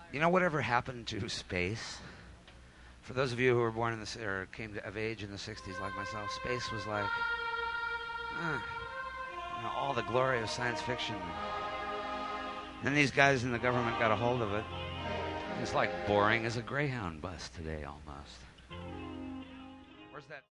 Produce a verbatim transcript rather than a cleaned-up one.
You know whatever happened to space? For those of you who were born in the or came to, of age in the sixties, like myself, space was like uh, you know, all the glory of science fiction. Then these guys in the government got a hold of it. It's like boring as a Greyhound bus today, almost. Where's that?